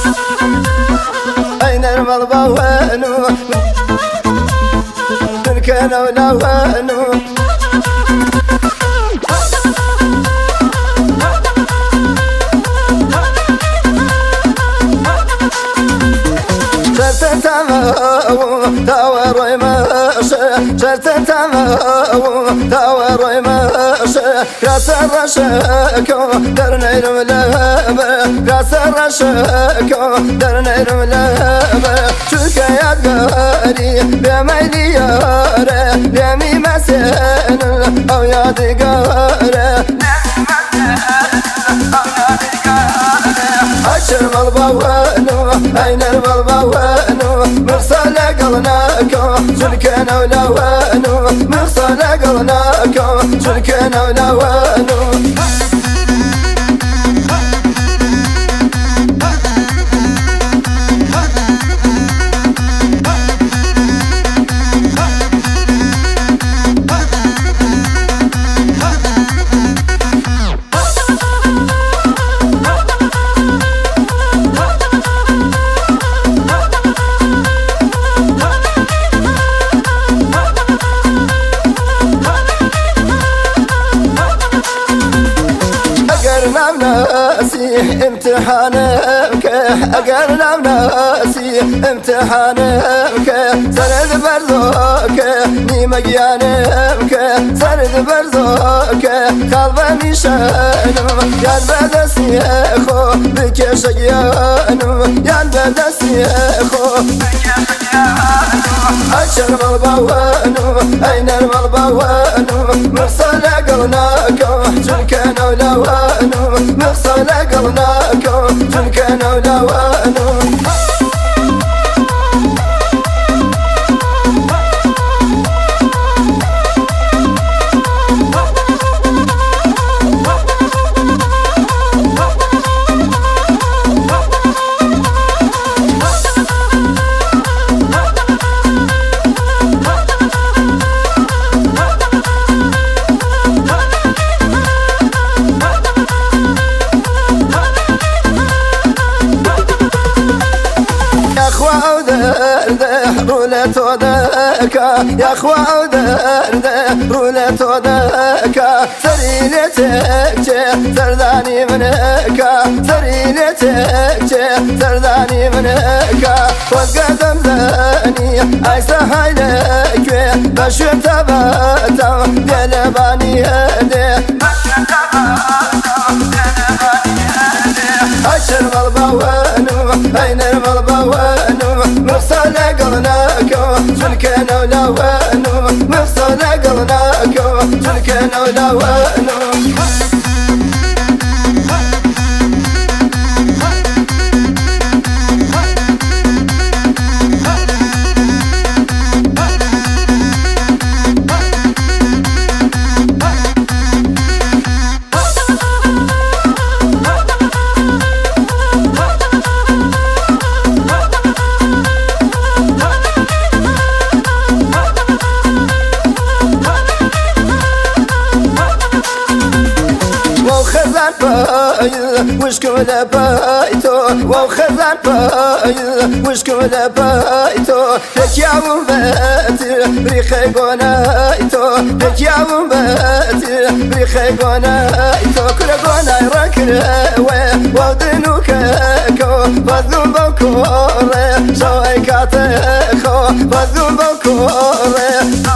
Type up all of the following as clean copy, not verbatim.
أين الملبوانو من كانوا لوانو شرط تماو داوروي ماشي شرط تماو داوروي ماشي راس الرشاكو درني الملابة راس الرشاكو درني الملابة شوك يا دقاري بميلي ياري بيمي مسين أو يا دقاري أشر مالبوانو أين الملبوانو مرسل قلناكو شركنا ولوانو مرسل قلناكو شركنا ولوانو ناسي امتحانك أقرنا ناسي امتحانك سرد برزوك ني مجيانك سرد برزوك قلبني شانو يان بدسي اخو بك شجيانو يان بدسي اخو أشر مالبوانو أين الملبوانو مرسل قلناكو شركنا ولوانو مرسل قلناكو شركنا ولوانو رولة ذاك يا أخوة درد رولة ذاك سريلتك سرداني منك سريلتك سرداني منك وقدم زاني عيسى هايلك بشوف تباتا قلباني يدي أشر مالبوانو أين الملبوانو مرسل قلناكو شركنا ولوانو مرسل قلناكو شركنا ولوانو وشكون بايتو وخزان بايز وشكون بايتو لك يا ومباتي بريخي قونايتو لك يا ومباتي بريخي قونايتو كل قوناي ركراوي وضنو كاكو فذو بوكوري شوي كاتخو فذو بوكوري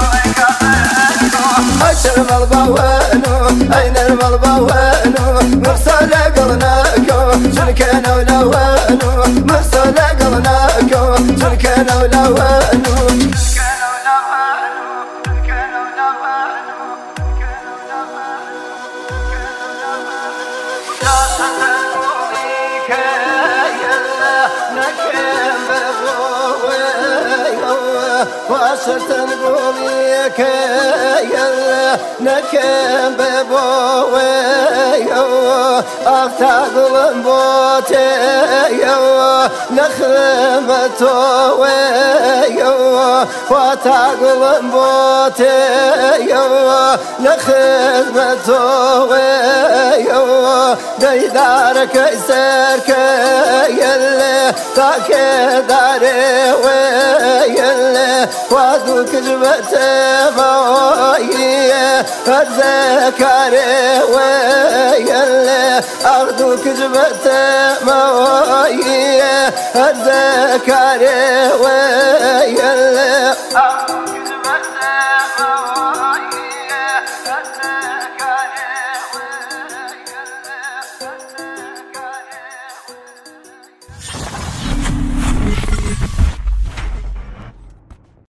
أشر مالبوانو أين الملبوانو مرسل قلناكو شركنا ولوانو مرسل قلناكو شركنا ولوانو واشرت نقولي كيا نكم ببوي افتقل بوتي نخرمتوي واتقل بوتي نخرمتوي ديدارك يسرك يلي تاك داري ويل وادو كجبت موي الذكاري ويل أخذو كجبت موي الذكاري ويل